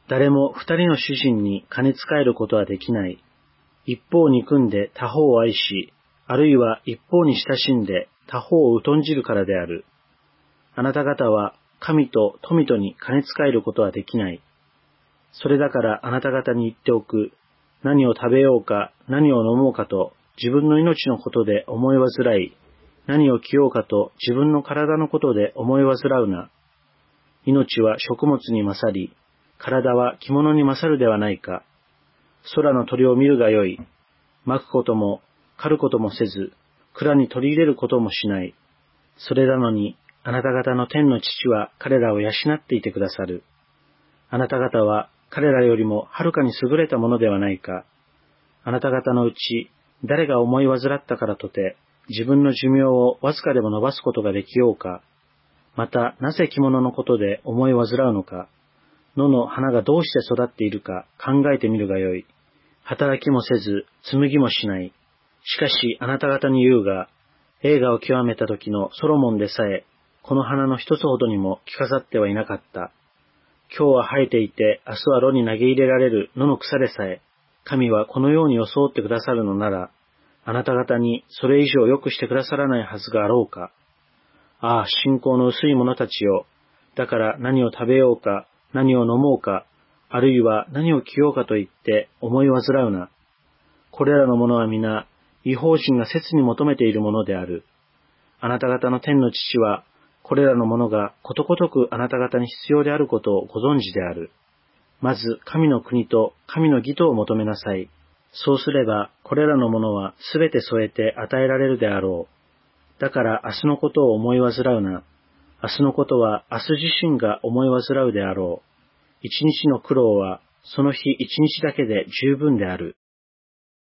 誰も二人の主人に金仕えることはできない。一方憎んで他方を愛し、あるいは一方に親しんで他方を疎んじるからである。あなた方は神と富とに金仕えることはできない。それだからあなた方に言っておく。何を食べようか、何を飲もうかと自分の命のことで思い煩い、何を着ようかと自分の体のことで思い煩うな。命は食物に勝り、体は着物に勝るではないか。空の鳥を見るがよい。まくことも狩ることもせず、蔵に取り入れることもしない。それなのに、あなた方の天の父は彼らを養っていてくださる。あなた方は彼らよりもはるかに優れたものではないか。あなた方のうち誰が思い煩ったからとて、自分の寿命をわずかでも伸ばすことができようか。また、なぜ着物のことで思い煩うのか。野の花がどうして育っているか考えてみるがよい。働きもせず、紡ぎもしない。しかしあなた方に言うが、栄華を極めた時のソロモンでさえ、この花の一つほどにも着飾ってはいなかった。今日は生えていて、明日は炉に投げ入れられる野の草でさえ、神はこのように装ってくださるのなら、あなた方にそれ以上良くしてくださらないはずがあろうか。ああ、信仰の薄い者たちよ。だから何を食べようか、何を飲もうか、あるいは何を着ようかと言って思い煩うな。これらのものは皆、異邦人が切に求めているものである。あなた方の天の父は、これらのものがことごとくあなた方に必要であることをご存知である。まず神の国と神の義とを求めなさい。そうすれば、これらのものはすべて添えて与えられるであろう。だから明日のことを思い煩うな。明日のことは明日自身が思い煩うであろう。一日の苦労はその日一日だけで十分である。